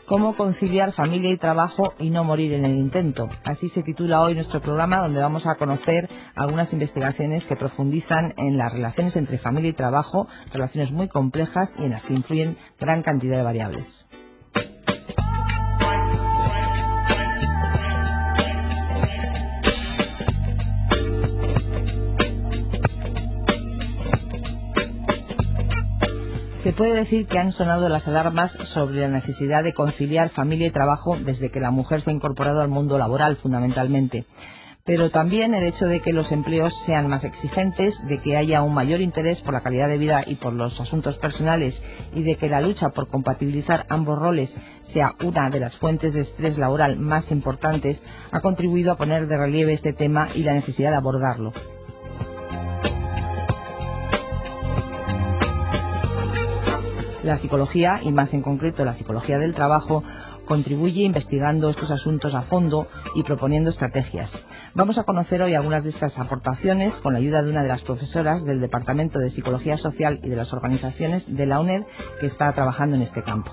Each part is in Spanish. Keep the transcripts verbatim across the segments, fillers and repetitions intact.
Cómo conciliar familia y trabajo y no morir en el intento. Así se titula hoy nuestro programa, donde vamos a conocer algunas investigaciones que profundizan en las relaciones entre familia y trabajo, relaciones muy complejas y en las que influyen gran cantidad de variables. Se puede decir que han sonado las alarmas sobre la necesidad de conciliar familia y trabajo desde que la mujer se ha incorporado al mundo laboral, fundamentalmente. Pero también el hecho de que los empleos sean más exigentes, de que haya un mayor interés por la calidad de vida y por los asuntos personales, y de que la lucha por compatibilizar ambos roles sea una de las fuentes de estrés laboral más importantes, ha contribuido a poner de relieve este tema y la necesidad de abordarlo. La psicología, y más en concreto la psicología del trabajo, contribuye investigando estos asuntos a fondo y proponiendo estrategias. Vamos a conocer hoy algunas de estas aportaciones con la ayuda de una de las profesoras del Departamento de Psicología Social y de las organizaciones de la UNED que está trabajando en este campo.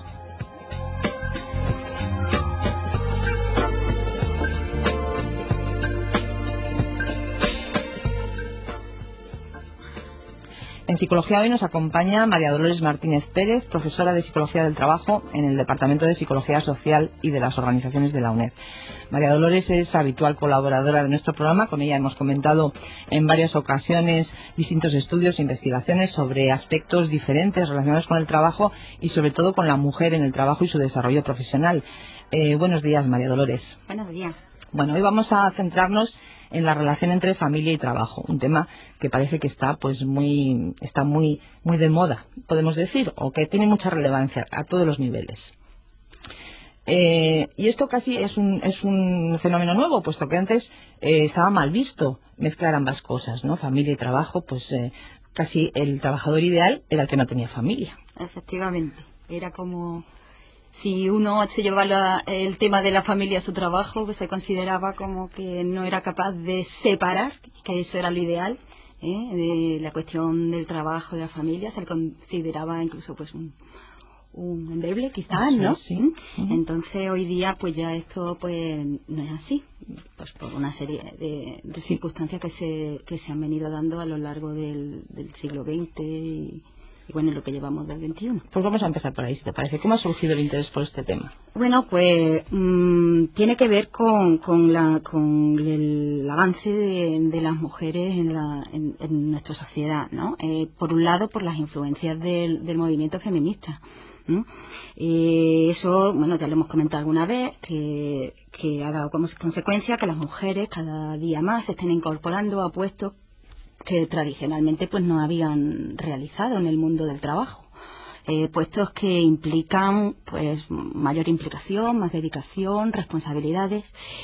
En Psicología hoy nos acompaña María Dolores Martínez Pérez, profesora de Psicología del Trabajo en el Departamento de Psicología Social y de las organizaciones de la UNED. María Dolores es habitual colaboradora de nuestro programa. Con ella hemos comentado en varias ocasiones distintos estudios e investigaciones sobre aspectos diferentes relacionados con el trabajo y sobre todo con la mujer en el trabajo y su desarrollo profesional. Eh, buenos días, María Dolores. Buenos días. Bueno, hoy vamos a centrarnos en la relación entre familia y trabajo, un tema que parece que está pues muy está muy muy de moda, podemos decir, o que tiene mucha relevancia a todos los niveles. Eh, y esto casi es un es un fenómeno nuevo, puesto que antes eh, estaba mal visto mezclar ambas cosas, ¿no? Familia y trabajo, pues eh, casi el trabajador ideal era el que no tenía familia. Efectivamente, era como si uno se llevaba el tema de la familia a su trabajo, pues se consideraba como que no era capaz de separar, que eso era lo ideal, ¿eh? De la cuestión del trabajo y de la familia, se le consideraba incluso pues un, un endeble, quizás, ¿no? Sí, sí. Uh-huh. Entonces hoy día pues ya esto pues no es así, pues por una serie de, de circunstancias que se que se han venido dando a lo largo del, del siglo veinte y Y bueno, lo que llevamos del veintiuno. Pues vamos a empezar por ahí, si te parece. ¿Cómo ha surgido el interés por este tema? Bueno, pues mmm, tiene que ver con, con, la, con el avance de, de las mujeres en, la, en, en nuestra sociedad, ¿no? Eh, por un lado, por las influencias del, del movimiento feminista. ¿no? Eh, eso, bueno, ya lo hemos comentado alguna vez, que, que ha dado como consecuencia que las mujeres cada día más se estén incorporando a puestos que tradicionalmente pues no habían realizado en el mundo del trabajo, eh, puestos que implican pues mayor implicación, más dedicación, responsabilidades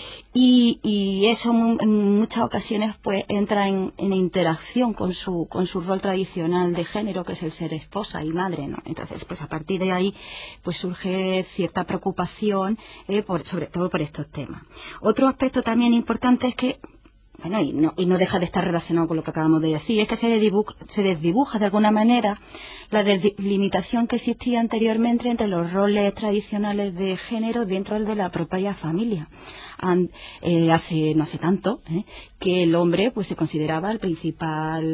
y, y eso en muchas ocasiones pues entra en, en interacción con su con su rol tradicional de género, que es el ser esposa y madre, ¿no? Entonces pues a partir de ahí pues surge cierta preocupación, eh, por, sobre todo por estos temas. Otro aspecto también importante es que Bueno, y no, y no deja de estar relacionado con lo que acabamos de decir, es que se desdibuja, se desdibuja de alguna manera la delimitación que existía anteriormente entre los roles tradicionales de género dentro de la propia familia. And, eh, hace no hace tanto eh, que el hombre pues se consideraba el principal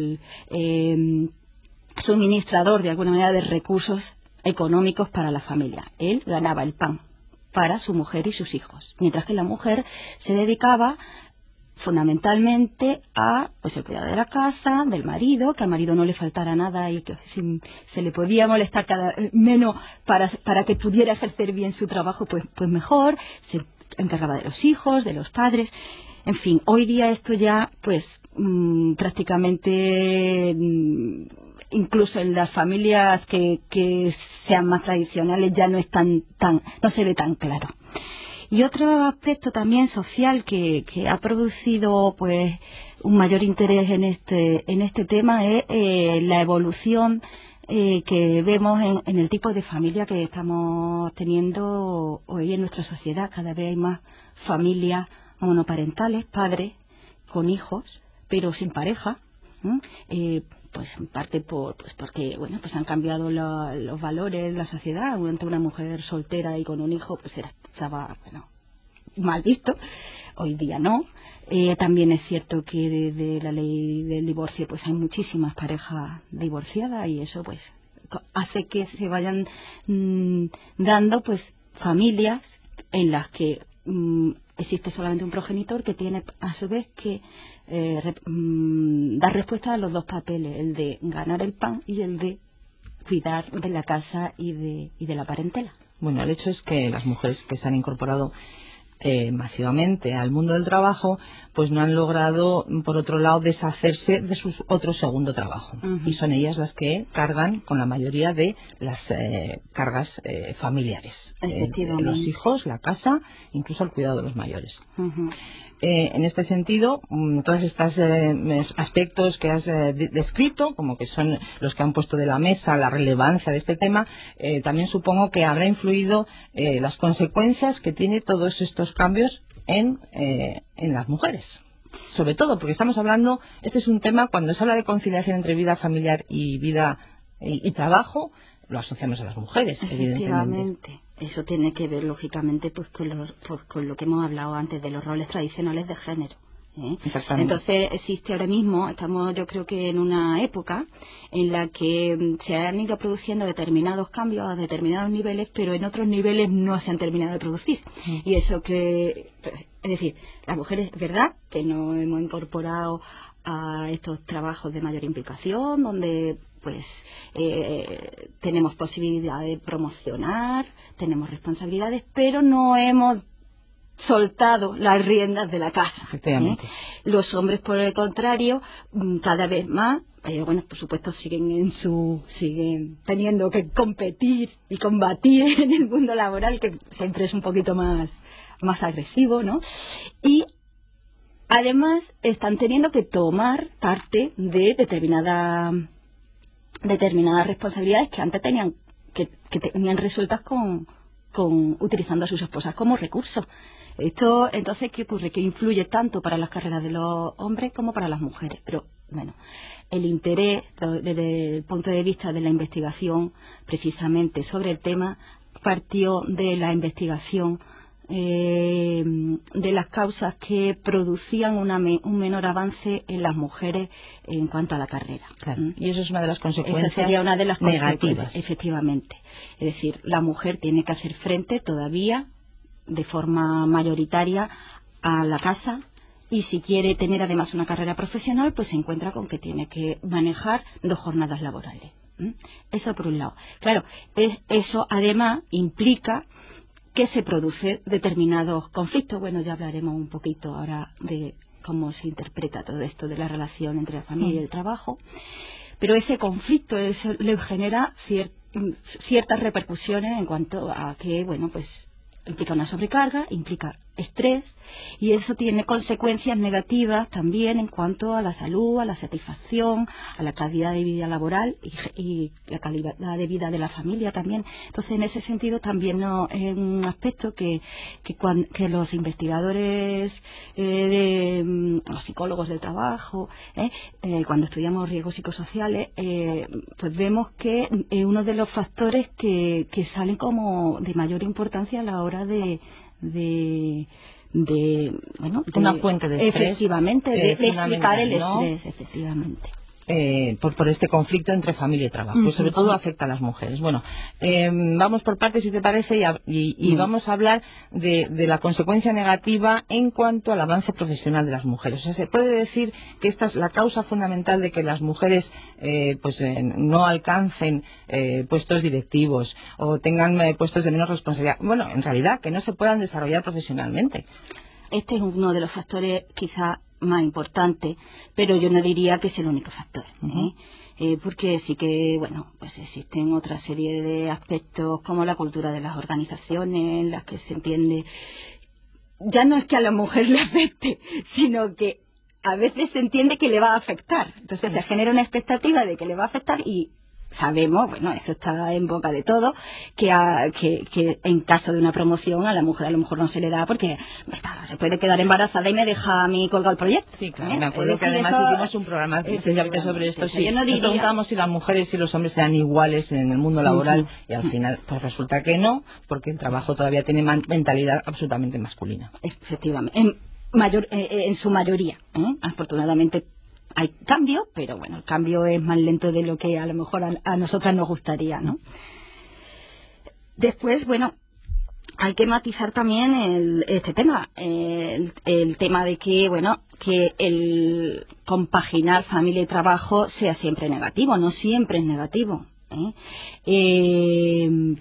eh, suministrador de alguna manera de recursos económicos para la familia. Él ganaba el pan para su mujer y sus hijos, mientras que la mujer se dedicaba fundamentalmente a pues el cuidado de la casa, del marido, que al marido no le faltara nada y que si se le podía molestar cada menos para para que pudiera ejercer bien su trabajo, pues pues mejor, se encargaba de los hijos, de los padres, en fin, hoy día esto ya pues mmm, prácticamente mmm, incluso en las familias que, que sean más tradicionales ya no es tan tan no se ve tan claro. Y otro aspecto también social que, que ha producido pues un mayor interés en este en este tema es eh, la evolución eh, que vemos en, en el tipo de familia que estamos teniendo hoy en nuestra sociedad. Cada vez hay más familias monoparentales, padres con hijos, pero sin pareja, ¿no? eh, pues en parte por pues porque bueno pues han cambiado la, los valores de la sociedad. Ante una mujer soltera y con un hijo pues era, estaba bueno mal visto, hoy día no. Eh, también es cierto que desde la ley del divorcio pues hay muchísimas parejas divorciadas y eso pues hace que se vayan mmm, dando pues familias en las que mmm, existe solamente un progenitor que tiene a su vez que eh, re, mmm, dar respuesta a los dos papeles, el de ganar el pan y el de cuidar de la casa y de, y de la parentela. Bueno, el hecho es que las mujeres que se han incorporado Eh, masivamente al mundo del trabajo, pues no han logrado, por otro lado, deshacerse de su otro segundo trabajo. Uh-huh. Y son ellas las que cargan con la mayoría de las eh, cargas eh, familiares. Eh, los hijos, la casa, incluso el cuidado de los mayores. Uh-huh. Eh, en este sentido, todos estos eh, aspectos que has eh, descrito, como que son los que han puesto de la mesa la relevancia de este tema, eh, también supongo que habrá influido eh, las consecuencias que tiene todos estos cambios en, eh, en las mujeres. Sobre todo porque estamos hablando, este es un tema, cuando se habla de conciliación entre vida familiar y vida y, y trabajo, lo asociamos a las mujeres, efectivamente. Eso tiene que ver, lógicamente, pues con, los, pues con lo que hemos hablado antes de los roles tradicionales de género. ¿eh? Exactamente. Entonces, existe ahora mismo, estamos yo creo que en una época en la que se han ido produciendo determinados cambios a determinados niveles, pero en otros niveles no se han terminado de producir. Sí. Y eso que, es decir, las mujeres, es verdad que no hemos incorporado a estos trabajos de mayor implicación, donde pues eh, tenemos posibilidad de promocionar, tenemos responsabilidades, pero no hemos soltado las riendas de la casa. Efectivamente. ¿eh? Los hombres, por el contrario, cada vez más, eh, bueno, por supuesto, siguen en su, siguen teniendo que competir y combatir en el mundo laboral, que siempre es un poquito más, más agresivo, ¿no? Y además están teniendo que tomar parte de determinada determinadas responsabilidades que antes tenían que, que tenían resueltas con, con utilizando a sus esposas como recurso. Esto, entonces, ¿qué ocurre? Que influye tanto para las carreras de los hombres como para las mujeres. Pero, bueno, el interés desde el punto de vista de la investigación, precisamente sobre el tema, partió de la investigación Eh, de las causas que producían una me, un menor avance en las mujeres en cuanto a la carrera. Claro. ¿Mm? Y eso es una de las consecuencias Esa sería una de las negativas. Efectivamente. Es decir, la mujer tiene que hacer frente todavía de forma mayoritaria a la casa, y si quiere tener además una carrera profesional, pues se encuentra con que tiene que manejar dos jornadas laborales. ¿Mm? Eso por un lado. Claro, es, eso además implica que se produce determinados conflictos. Bueno, ya hablaremos un poquito ahora de cómo se interpreta todo esto de la relación entre la familia y el trabajo, pero ese conflicto eso le genera cier- ciertas repercusiones en cuanto a que, bueno, pues implica una sobrecarga, implica estrés, y eso tiene consecuencias negativas también en cuanto a la salud, a la satisfacción, a la calidad de vida laboral y, y la calidad de vida de la familia también. Entonces, en ese sentido también no, es un aspecto que, que, cuando, que los investigadores, eh, de, los psicólogos del trabajo, eh, eh, cuando estudiamos riesgos psicosociales, eh, pues vemos que es uno de los factores que, que salen como de mayor importancia a la hora de de de bueno de, una fuente de estrés, efectivamente de, eh, de explicar el ¿no? estrés, efectivamente. Eh, por, por este conflicto entre familia y trabajo, uh-huh. y sobre todo afecta a las mujeres. Bueno, eh, vamos por partes, si te parece, y, a, y, y uh-huh. vamos a hablar de, de la consecuencia negativa en cuanto al avance profesional de las mujeres. O sea, se puede decir que esta es la causa fundamental de que las mujeres eh, pues eh, no alcancen eh, puestos directivos o tengan eh, puestos de menos responsabilidad. Bueno, en realidad, que no se puedan desarrollar profesionalmente. Este es uno de los factores quizá más importante, pero yo no diría que es el único factor, ¿eh? Uh-huh. Eh, porque sí que, bueno, pues existen otra serie de aspectos como la cultura de las organizaciones, en las que se entiende, ya no es que a la mujer le afecte, sino que a veces se entiende que le va a afectar. Entonces se genera una expectativa de que le va a afectar y sabemos, bueno, eso está en boca de todo, que, a, que, que en caso de una promoción a la mujer a lo mejor no se le da porque está, se puede quedar embarazada y me deja a mí colgar el proyecto. Sí, claro, ¿eh? me acuerdo es que decir, además eso, hicimos un programa especialmente sobre esto. Sí, yo no diría... nos preguntamos si las mujeres y los hombres eran iguales en el mundo laboral uh-huh. y al final pues resulta que no, porque el trabajo todavía tiene mentalidad absolutamente masculina. Efectivamente, en, mayor, eh, en su mayoría, ¿eh? Afortunadamente hay cambio, pero bueno, el cambio es más lento de lo que a lo mejor a, a nosotras nos gustaría, ¿no? Después, bueno, hay que matizar también el, este tema, el, el tema de que, bueno, que el compaginar familia y trabajo sea siempre negativo, no siempre es negativo, ¿eh? Eh,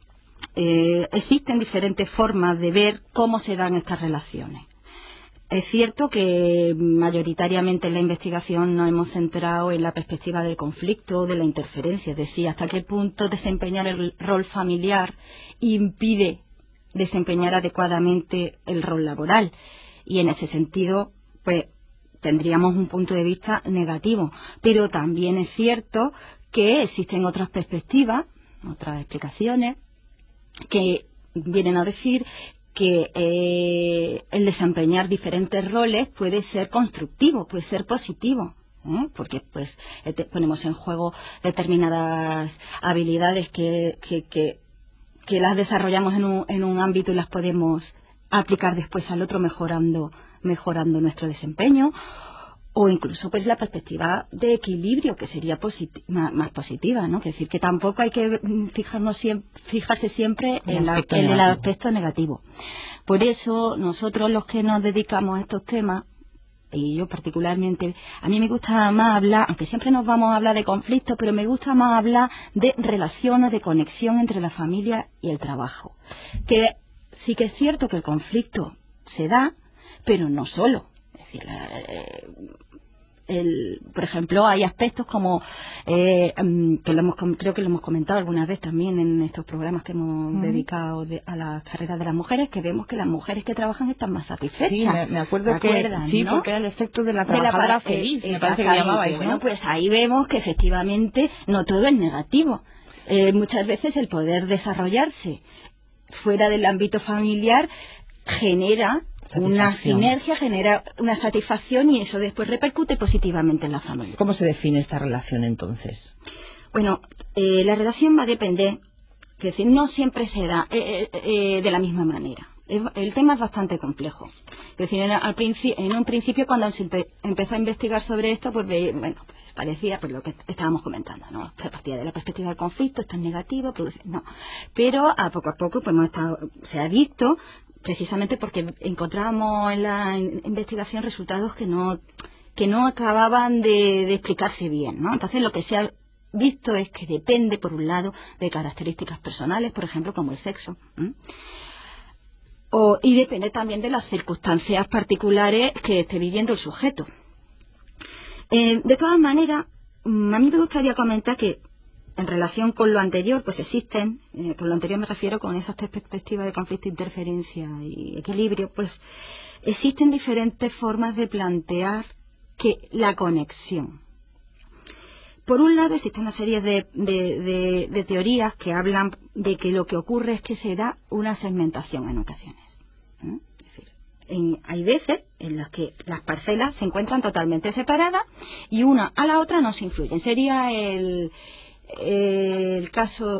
eh, existen diferentes formas de ver cómo se dan estas relaciones. Es cierto que mayoritariamente en la investigación nos hemos centrado en la perspectiva del conflicto, de la interferencia, es decir, hasta qué punto desempeñar el rol familiar impide desempeñar adecuadamente el rol laboral. Y en ese sentido, pues, tendríamos un punto de vista negativo. Pero también es cierto que existen otras perspectivas, otras explicaciones, que vienen a decir que eh, el desempeñar diferentes roles puede ser constructivo, puede ser positivo, ¿eh? Porque pues eh, ponemos en juego determinadas habilidades que, que, que, que las desarrollamos en un, en un ámbito y las podemos aplicar después al otro mejorando, mejorando nuestro desempeño. O incluso pues la perspectiva de equilibrio, que sería posit- más, más positiva, ¿no? Es decir, que tampoco hay que fijarnos siempre, fijarse siempre en, la, en el aspecto negativo. Por eso nosotros los que nos dedicamos a estos temas, y yo particularmente, a mí me gusta más hablar, aunque siempre nos vamos a hablar de conflictos, pero me gusta más hablar de relaciones, de conexión entre la familia y el trabajo. Que sí que es cierto que el conflicto se da, pero no solo. Es decir, eh, el, por ejemplo, hay aspectos como eh, que lo hemos, creo que lo hemos comentado alguna vez también en estos programas que hemos uh-huh. dedicado de, a las carreras de las mujeres, que vemos que las mujeres que trabajan están más satisfechas. Sí, me, me acuerdo que acuerdan, sí, ¿no? porque era el efecto de la trabajadora de la, feliz, eh, me parece que llamabais, ¿no? Bueno, pues ahí vemos que efectivamente no todo es negativo. Eh, muchas veces el poder desarrollarse fuera del ámbito familiar genera una sinergia, genera una satisfacción y eso después repercute positivamente en la familia. ¿Cómo se define esta relación entonces? Bueno, eh, la relación va a depender, es decir, no siempre se da eh, eh, de la misma manera. El tema es bastante complejo. Es decir, en, al princi- en un principio cuando se empe- empezó a investigar sobre esto, pues bueno, pues parecía pues lo que estábamos comentando, ¿no? Se partía de la perspectiva del conflicto, esto es negativo, produce, no. Pero a poco a poco pues hemos estado, se ha visto precisamente porque encontrábamos en la investigación resultados que no que no acababan de, de explicarse bien, ¿no? Entonces lo que se ha visto es que depende, por un lado, de características personales, por ejemplo, como el sexo, ¿eh? O, y depende también de las circunstancias particulares que esté viviendo el sujeto. Eh, de todas maneras, a mí me gustaría comentar que en relación con lo anterior, pues existen, eh, con lo anterior me refiero con esas perspectivas de conflicto, interferencia y equilibrio, pues existen diferentes formas de plantear que la conexión. Por un lado existe una serie de, de, de, de teorías que hablan de que lo que ocurre es que se da una segmentación en ocasiones. ¿eh? Es decir, en, hay veces en las que las parcelas se encuentran totalmente separadas y una a la otra no se influyen. Sería el, el caso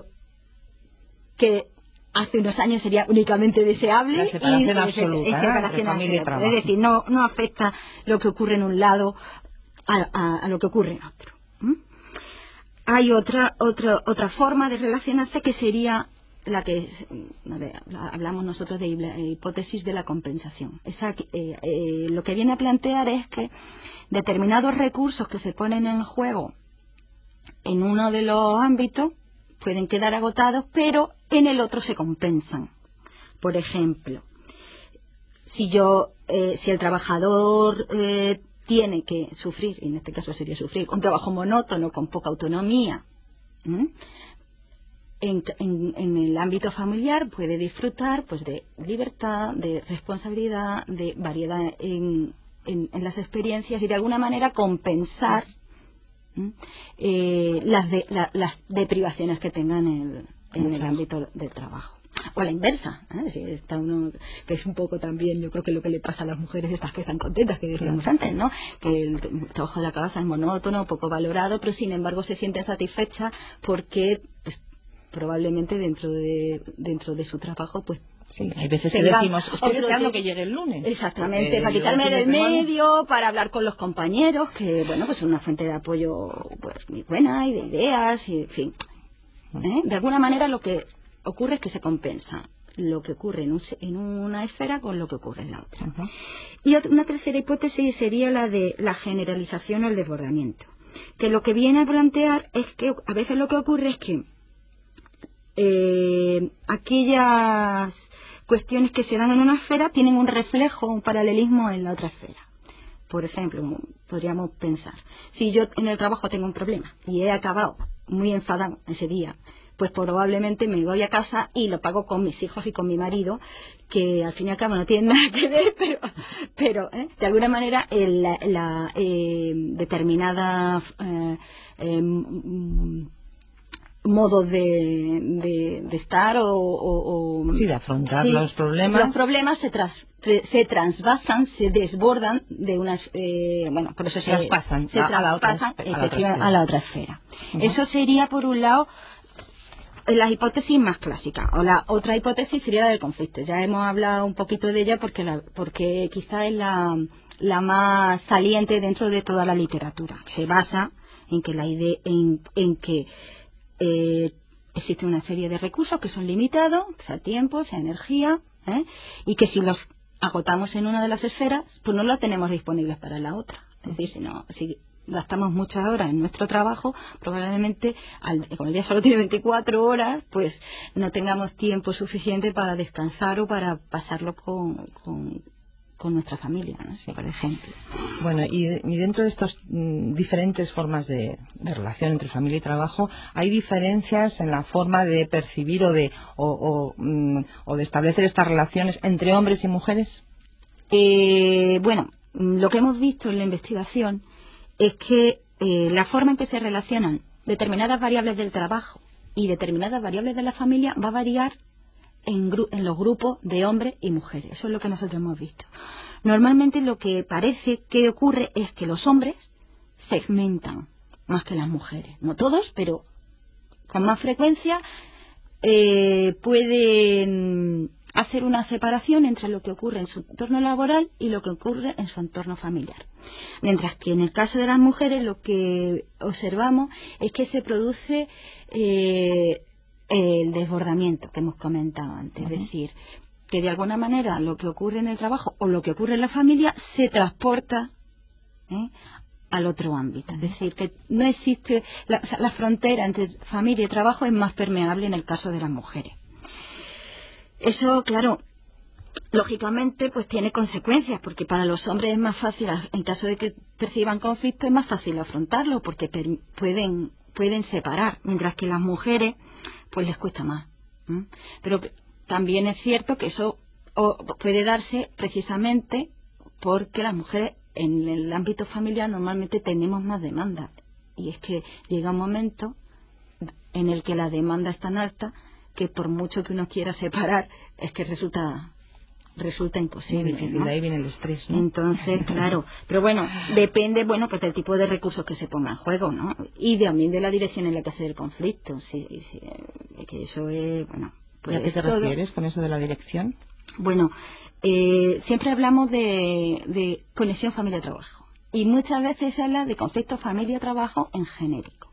que hace unos años sería únicamente deseable la separación y absoluta, es, es separación de familia absoluta. y trabajo. Es decir, no, no afecta lo que ocurre en un lado a, a, a lo que ocurre en otro. ¿Mm? Hay otra, otra, otra forma de relacionarse que sería la que hablamos nosotros de hipótesis de la compensación. Esa, eh, eh, lo que viene a plantear es que determinados recursos que se ponen en juego en uno de los ámbitos pueden quedar agotados, pero en el otro se compensan. Por ejemplo, si yo, eh, si el trabajador eh, tiene que sufrir, y en este caso sería sufrir, un trabajo monótono con poca autonomía, ¿eh? en, en, en el ámbito familiar puede disfrutar pues de libertad, de responsabilidad, de variedad en, en, en las experiencias y de alguna manera compensar eh, las, de, la, las deprivaciones que tengan en el, en el ámbito del trabajo. O a la inversa, ¿eh? Si está uno, que es un poco también, yo creo que lo que le pasa a las mujeres estas que están contentas, que decíamos antes, ¿no? Que el trabajo de la casa es monótono, poco valorado, pero sin embargo se sienten satisfechas porque pues, probablemente dentro de dentro de su trabajo pues sí, hay veces que decimos, estoy deseando que llegue el lunes. Exactamente, para quitarme del medio, para hablar con los compañeros, que bueno, pues es una fuente de apoyo pues muy buena y de ideas, y en fin. ¿Eh? De alguna manera lo que ocurre es que se compensa lo que ocurre en, un, en una esfera con lo que ocurre en la otra. Uh-huh. Y otra, una tercera hipótesis sería la de la generalización o el desbordamiento, que lo que viene a plantear es que a veces lo que ocurre es que eh, aquellas cuestiones que se dan en una esfera tienen un reflejo, un paralelismo en la otra esfera. Por ejemplo, podríamos pensar, si yo en el trabajo tengo un problema y he acabado muy enfadado ese día, pues probablemente me voy a casa y lo pago con mis hijos y con mi marido, que al fin y al cabo no tienen nada que ver, pero, pero ¿eh? de alguna manera el, la, la eh, determinada eh, eh, modos de, de, de estar o, o, o sí, de afrontar sí, los problemas los problemas se, tras, se transvasan, se desbordan de unas eh, bueno, por eso se traspasan, se a, traspasan a, la otra, a la otra esfera. Uh-huh. Eso sería por un lado la hipótesis más clásica, o la otra hipótesis sería la del conflicto. Ya hemos hablado un poquito de ella porque la, porque quizá es la, la más saliente dentro de toda la literatura. Se basa en que la idea en, en que eh, existe una serie de recursos que son limitados, sea tiempo, sea energía, ¿eh? Y que si los agotamos en una de las esferas, pues no los tenemos disponibles para la otra. Es decir, si no, si gastamos muchas horas en nuestro trabajo, probablemente, al, como el día solo tiene veinticuatro horas, pues no tengamos tiempo suficiente para descansar o para pasarlo con, con, con nuestra familia, ¿no? Sí, por ejemplo. Bueno, y, y dentro de estas mm, diferentes formas de, de relación entre familia y trabajo, ¿hay diferencias en la forma de percibir o de, o, o, mm, o de establecer estas relaciones entre hombres y mujeres? Eh, bueno, lo que hemos visto en la investigación es que eh, la forma en que se relacionan determinadas variables del trabajo y determinadas variables de la familia va a variar en, gru- en los grupos de hombres y mujeres. Eso es lo que nosotros hemos visto. Normalmente lo que parece que ocurre es que los hombres segmentan más que las mujeres. No todos, pero con más frecuencia eh, pueden hacer una separación entre lo que ocurre en su entorno laboral y lo que ocurre en su entorno familiar. Mientras que en el caso de las mujeres lo que observamos es que se produce eh, el desbordamiento que hemos comentado antes. Uh-huh. Es decir, que de alguna manera lo que ocurre en el trabajo o lo que ocurre en la familia se transporta ¿eh? al otro ámbito. Es decir, que no existe, la, o sea, la frontera entre familia y trabajo es más permeable en el caso de las mujeres. Eso, claro, lógicamente pues tiene consecuencias, porque para los hombres es más fácil, en caso de que perciban conflicto, es más fácil afrontarlo porque per, pueden pueden separar, mientras que las mujeres pues les cuesta más. ¿Mm? Pero también es cierto que eso o, puede darse precisamente porque las mujeres en el ámbito familiar normalmente tenemos más demanda, y es que llega un momento en el que la demanda es tan alta que por mucho que uno quiera separar es que resulta resulta imposible. Muy difícil, ¿no? De ahí viene el estrés, ¿no? Entonces, claro, pero bueno, depende, bueno, pues del tipo de recursos que se ponga en juego, ¿no? Y también de la dirección en la que se dé el conflicto, sí, sí, que eso es, bueno, pues ¿a qué te todo. refieres con eso de la dirección? Bueno, eh, siempre hablamos de, de conexión familia-trabajo y muchas veces se habla de conflicto familia-trabajo en genérico.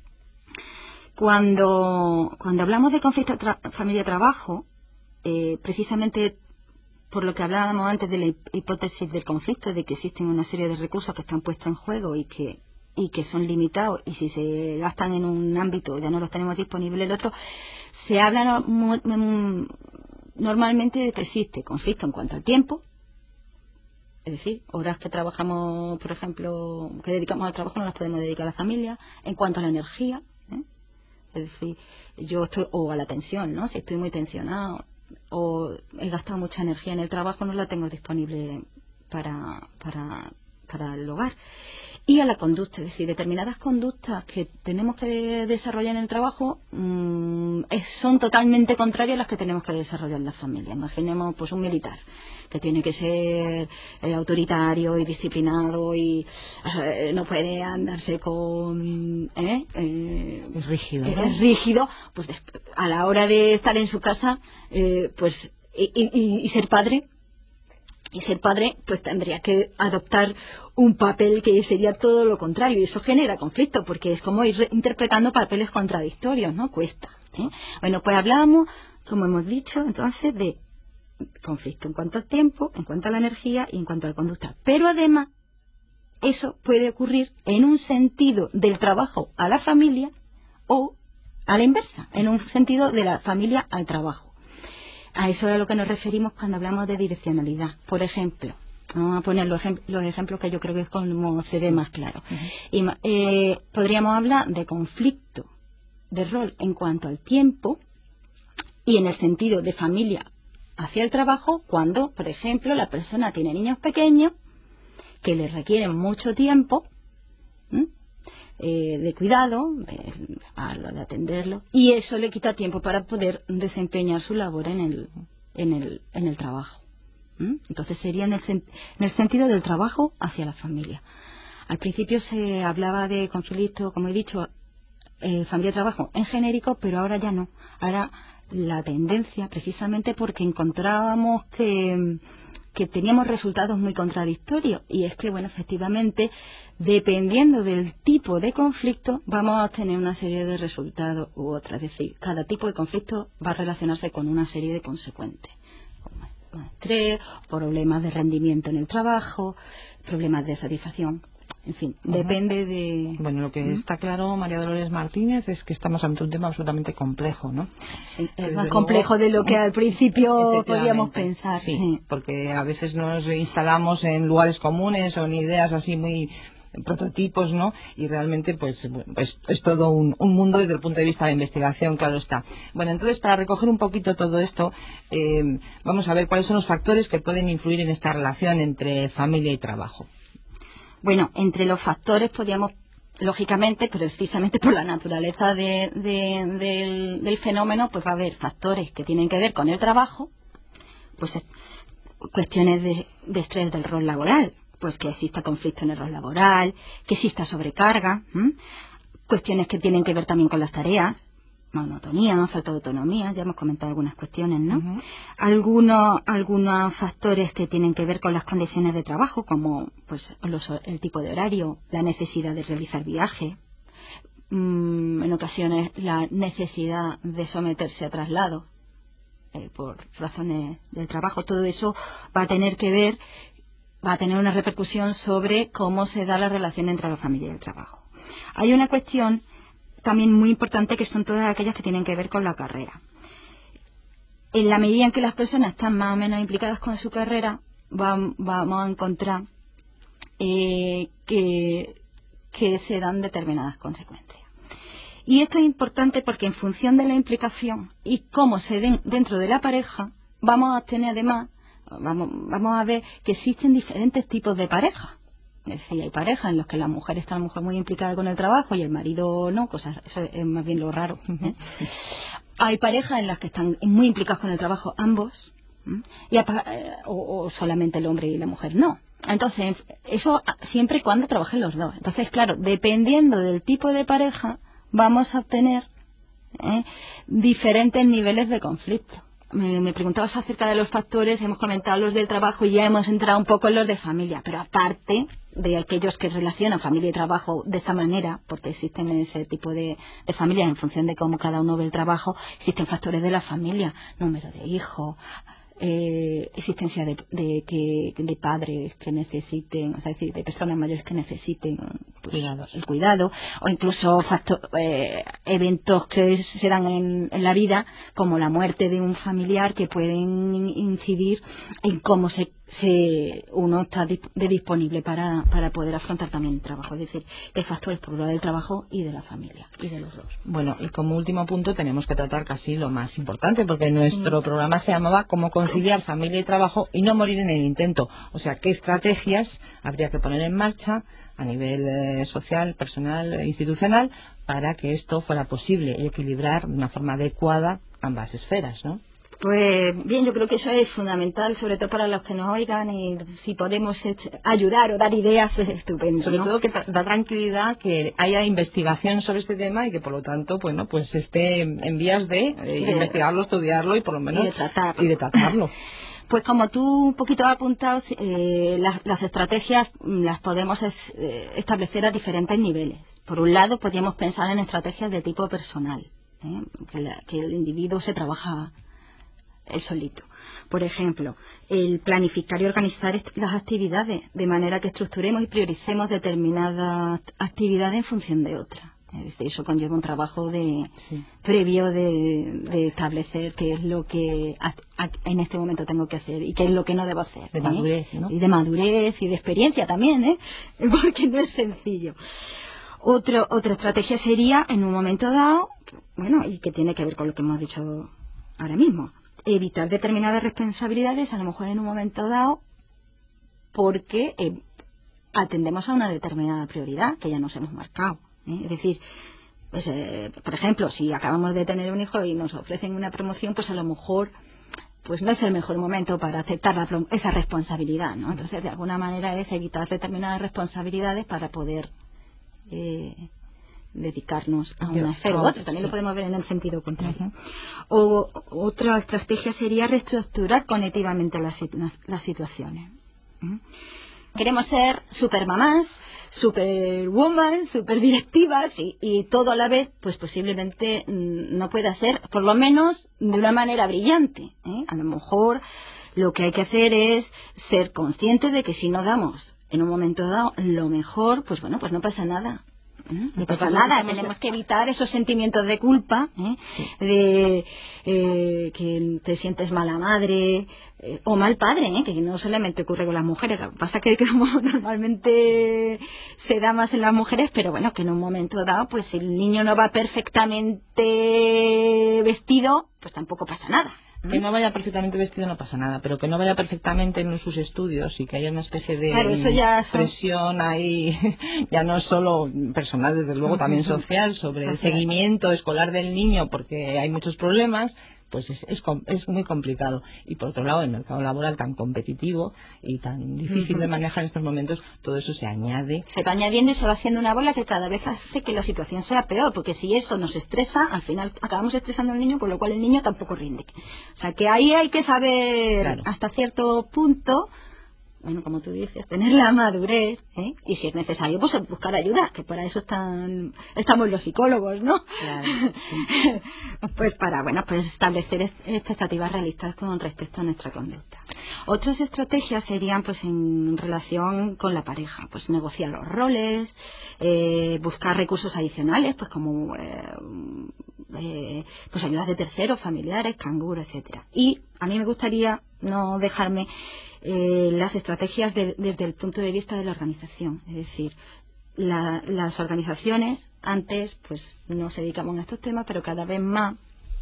Cuando, cuando hablamos de conflicto tra- familia-trabajo, eh, precisamente por lo que hablábamos antes de la hipótesis del conflicto, de que existen una serie de recursos que están puestos en juego y que y que son limitados, y si se gastan en un ámbito ya no los tenemos disponibles en el otro, se habla no, m- normalmente de que existe conflicto en cuanto al tiempo, es decir, horas que trabajamos, por ejemplo, que dedicamos al trabajo no las podemos dedicar a la familia, en cuanto a la energía, ¿eh? Es decir, yo estoy, o a la tensión, ¿no? Si estoy muy tensionado o he gastado mucha energía en el trabajo, no la tengo disponible para para, para el hogar. y a la conducta, es decir, determinadas conductas que tenemos que desarrollar en el trabajo mmm, es, son totalmente contrarias a las que tenemos que desarrollar en la familia. Imaginemos pues un militar que tiene que ser eh, autoritario y disciplinado y eh, no puede andarse con ¿eh? Eh, es rígido, ¿no? es rígido, pues a la hora de estar en su casa eh, pues y, y, y ser padre y ser padre pues tendría que adoptar un papel que sería todo lo contrario, y eso genera conflicto porque es como ir interpretando papeles contradictorios, ¿no? Cuesta, ¿eh? Bueno, pues hablamos, como hemos dicho, entonces de conflicto en cuanto al tiempo, en cuanto a la energía y en cuanto a la conducta, pero además eso puede ocurrir en un sentido del trabajo a la familia o a la inversa, en un sentido de la familia al trabajo. A eso es a lo que nos referimos cuando hablamos de direccionalidad. Por ejemplo, vamos a poner los, ejem los ejemplos que yo creo que es como se ve más claro. Uh-huh. y, eh, podríamos hablar de conflicto de rol en cuanto al tiempo y en el sentido de familia hacia el trabajo cuando, por ejemplo, la persona tiene niños pequeños que le requieren mucho tiempo ¿eh? Eh, de cuidado, de, a lo de atenderlo, y eso le quita tiempo para poder desempeñar su labor en el, en el, en el trabajo. ¿Mm? Entonces sería en el, en el sentido del trabajo hacia la familia. Al principio se hablaba de conflicto, como he dicho, eh, familia-trabajo en genérico, pero ahora ya no. Ahora la tendencia, precisamente porque encontrábamos que que teníamos resultados muy contradictorios, y es que, bueno, efectivamente, dependiendo del tipo de conflicto, vamos a obtener una serie de resultados u otras. Es decir, cada tipo de conflicto va a relacionarse con una serie de consecuentes. Como estrés, problemas de rendimiento en el trabajo, problemas de satisfacción. En fin, uh-huh. depende de... Bueno, lo que ¿Mm? está claro, María Dolores Martínez, es que estamos ante un tema absolutamente complejo, ¿no? Sí, es más complejo luego, de lo que al principio podíamos pensar. Sí, sí, porque a veces nos instalamos en lugares comunes o en ideas así muy prototipos, ¿no? Y realmente pues, pues es todo un, un mundo desde el punto de vista de la investigación, claro está. Bueno, entonces para recoger un poquito todo esto, eh, vamos a ver cuáles son los factores que pueden influir en esta relación entre familia y trabajo. Bueno, entre los factores podríamos, lógicamente, precisamente por la naturaleza de, de, del, del fenómeno, pues va a haber factores que tienen que ver con el trabajo, pues cuestiones de, de estrés del rol laboral, pues que exista conflicto en el rol laboral, que exista sobrecarga, ¿m? Cuestiones que tienen que ver también con las tareas, monotonía, ¿no? Falta de autonomía, ya hemos comentado algunas cuestiones, ¿no? Uh-huh. Algunos, algunos factores que tienen que ver con las condiciones de trabajo, como pues los, el tipo de horario, la necesidad de realizar viajes, mmm, en ocasiones la necesidad de someterse a traslado eh, por razones del trabajo. Todo eso va a tener que ver, va a tener una repercusión sobre cómo se da la relación entre la familia y el trabajo. Hay una cuestión también muy importante, que son todas aquellas que tienen que ver con la carrera. En la medida en que las personas están más o menos implicadas con su carrera, va, vamos a encontrar eh, que, que se dan determinadas consecuencias. Y esto es importante porque en función de la implicación y cómo se den dentro de la pareja, vamos a tener además, vamos, vamos a ver que existen diferentes tipos de parejas. Es decir, hay parejas en las que la mujer está a lo mejor muy implicada con el trabajo y el marido no, cosas, eso es más bien lo raro. ¿eh? Hay parejas en las que están muy implicados con el trabajo ambos, ¿eh? y a, o, o solamente el hombre y la mujer no. Entonces, eso siempre y cuando trabajen los dos. Entonces, claro, dependiendo del tipo de pareja, vamos a obtener ¿eh? diferentes niveles de conflicto. Me, me preguntabas acerca de los factores, hemos comentado los del trabajo y ya hemos entrado un poco en los de familia, pero aparte de aquellos que relacionan familia y trabajo de esta manera, porque existen ese tipo de, de familias en función de cómo cada uno ve el trabajo, existen factores de la familia, número de hijos, eh, existencia de, de, que, de padres que necesiten, o sea, es decir, de personas mayores que necesiten pues, Cuidados. el cuidado, o incluso factor, eh, eventos que se dan en, en la vida, como la muerte de un familiar, que pueden incidir en cómo se, se uno está de disponible para, para poder afrontar también el trabajo. Es decir, hay factores por lo del trabajo y de la familia, y de los dos. Bueno, y como último punto tenemos que tratar casi lo más importante, porque nuestro sí. programa se llamaba ¿Cómo conciliar familia y trabajo y no morir en el intento. O sea, ¿qué estrategias habría que poner en marcha a nivel eh, social, personal, eh, institucional, para que esto fuera posible y equilibrar de una forma adecuada ambas esferas, ¿no? Pues bien, yo creo que eso es fundamental, sobre todo para los que nos oigan, y si podemos ayudar o dar ideas, es estupendo, Sobre ¿no? todo que da tranquilidad que haya investigación sobre este tema y que por lo tanto, bueno, pues esté en vías de, eh, de investigarlo, estudiarlo y por lo menos y de tratarlo. Y de tratarlo. Pues como tú un poquito has apuntado, eh, las, las estrategias las podemos es, eh, establecer a diferentes niveles. Por un lado, podríamos pensar en estrategias de tipo personal, ¿eh? que, la, que el individuo se trabaja él solito. Por ejemplo, el planificar y organizar las actividades de manera que estructuremos y prioricemos determinadas actividades en función de otras. Es decir, eso conlleva un trabajo de sí. previo de, de establecer qué es lo que a, a, en este momento tengo que hacer y qué es lo que no debo hacer. De ¿eh? madurez, ¿no? Y de madurez y de experiencia también, ¿eh? Porque no es sencillo. Otro, otra estrategia sería, en un momento dado, bueno, y que tiene que ver con lo que hemos dicho ahora mismo, evitar determinadas responsabilidades, a lo mejor en un momento dado, porque eh, atendemos a una determinada prioridad que ya nos hemos marcado. ¿eh? Es decir, pues, eh, por ejemplo, si acabamos de tener un hijo y nos ofrecen una promoción, pues a lo mejor pues no es el mejor momento para aceptar la, esa responsabilidad, ¿no? Entonces, de alguna manera es evitar determinadas responsabilidades para poder eh, dedicarnos a una esfera u otra. También sí. lo podemos ver en el sentido contrario. Uh-huh. O otra estrategia sería reestructurar cognitivamente las, las situaciones. ¿Mm? Queremos ser supermamás, superwoman, superdirectivas y, y todo a la vez, pues posiblemente mmm, no pueda ser, por lo menos de una manera brillante. ¿eh? A lo mejor lo que hay que hacer es ser conscientes de que si no damos en un momento dado lo mejor, pues bueno, pues no pasa nada. ¿Eh? No pasa nada, que tenemos que evitar esos sentimientos de culpa, ¿eh? Sí. de eh, que te sientes mala madre eh, o mal padre, ¿eh? que no solamente ocurre con las mujeres, lo que pasa que, que normalmente se da más en las mujeres, pero bueno, que en un momento dado, pues si el niño no va perfectamente vestido, pues tampoco pasa nada. Que no vaya perfectamente vestido no pasa nada, pero que no vaya perfectamente en sus estudios y que haya una especie de claro, eso ya presión ahí, ya no es solo personal, desde luego también social, sobre social. El seguimiento escolar del niño, porque hay muchos problemas, pues es, es, es muy complicado. Y por otro lado, el mercado laboral tan competitivo y tan difícil uh-huh. de manejar en estos momentos, todo eso se añade. Se va añadiendo y se va haciendo una bola que cada vez hace que la situación sea peor, porque si eso nos estresa, al final acabamos estresando al niño, con lo cual el niño tampoco rinde. O sea que ahí hay que saber claro. hasta cierto punto, bueno, como tú dices, tener la madurez, ¿eh? Y si es necesario, pues buscar ayuda, que para eso están, estamos los psicólogos, ¿no? Claro, sí. Pues para, bueno, pues establecer expectativas realistas con respecto a nuestra conducta. Otras estrategias serían, pues, en relación con la pareja, pues negociar los roles, eh, buscar recursos adicionales, pues como, eh, eh, pues ayudas de terceros, familiares, canguro, etcétera. Y a mí me gustaría no dejarme eh, las estrategias de, desde el punto de vista de la organización, es decir, la, las organizaciones antes pues no se dedicaban a estos temas, pero cada vez más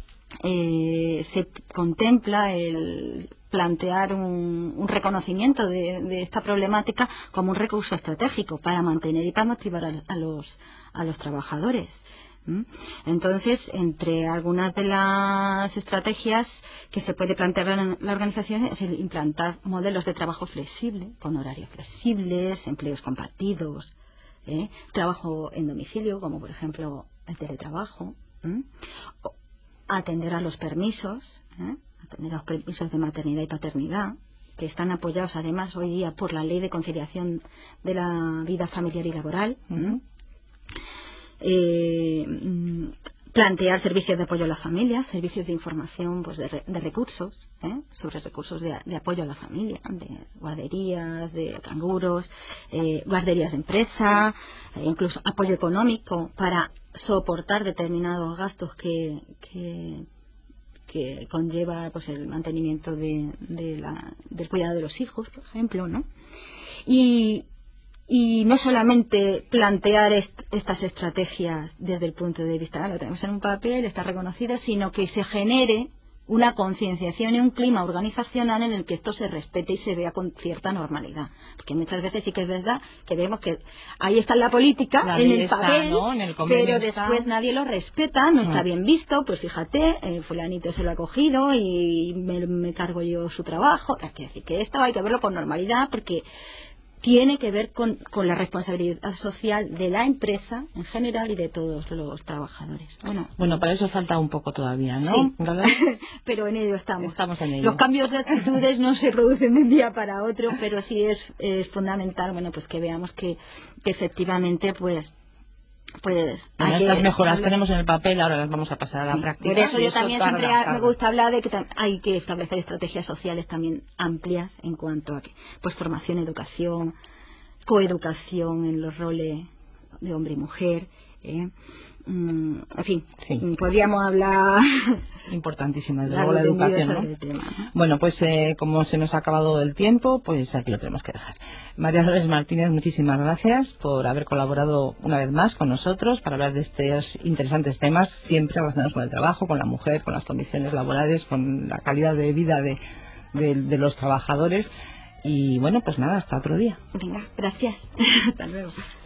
eh, se contempla el plantear un, un reconocimiento de, de esta problemática como un recurso estratégico para mantener y para motivar a, a los a los trabajadores. Entonces, entre algunas de las estrategias que se puede plantear en la organización es el implantar modelos de trabajo flexible, con horarios flexibles, empleos compartidos, ¿eh? trabajo en domicilio, como por ejemplo el teletrabajo, ¿eh? atender a los permisos, ¿eh? atender a los permisos de maternidad y paternidad, que están apoyados además hoy día por la Ley de Conciliación de la Vida Familiar y Laboral. ¿eh? Eh, plantear servicios de apoyo a la familia, servicios de información pues de, re, de recursos, ¿eh? sobre recursos de, de apoyo a la familia, de guarderías, de canguros, eh, guarderías de empresa, eh, incluso apoyo económico para soportar determinados gastos que, que, que conlleva pues el mantenimiento de, de la, del cuidado de los hijos, por ejemplo, ¿no? Y Y no solamente plantear est estas estrategias desde el punto de vista, ah, lo tenemos en un papel, está reconocido, sino que se genere una concienciación y un clima organizacional en el que esto se respete y se vea con cierta normalidad, porque muchas veces sí que es verdad que vemos que ahí está la política, la en el está, papel, ¿no? En el pero está. después nadie lo respeta, no está bien visto, pues fíjate, eh, fulanito se lo ha cogido y me, me cargo yo su trabajo. Es decir, que esto hay que verlo con normalidad, porque tiene que ver con, con la responsabilidad social de la empresa en general y de todos los trabajadores. Bueno, bueno, para eso falta un poco todavía, ¿no? Sí, pero en ello estamos. Estamos en ello. Los cambios de actitudes no se producen de un día para otro, pero sí es, es fundamental, bueno, pues que veamos que, que efectivamente, pues, pues bueno, hay estas que mejoras hablar. tenemos en el papel, ahora las vamos a pasar a la Sí, práctica. por eso y yo eso también tarda, siempre tarda. me gusta hablar de que hay que establecer estrategias sociales también amplias en cuanto a que, pues, formación, educación, coeducación en los roles de hombre y mujer, ¿eh? Mm, en fin, sí. podríamos hablar importantísima, desde luego la educación, ¿no? Tema. Bueno, pues eh, como se nos ha acabado el tiempo, pues aquí lo tenemos que dejar. María Dolores Martínez, muchísimas gracias por haber colaborado una vez más con nosotros para hablar de estos interesantes temas, siempre relacionados con el trabajo, con la mujer, con las condiciones laborales, con la calidad de vida de, de, de los trabajadores. Y bueno, pues nada, hasta otro día. Venga, gracias. Hasta luego.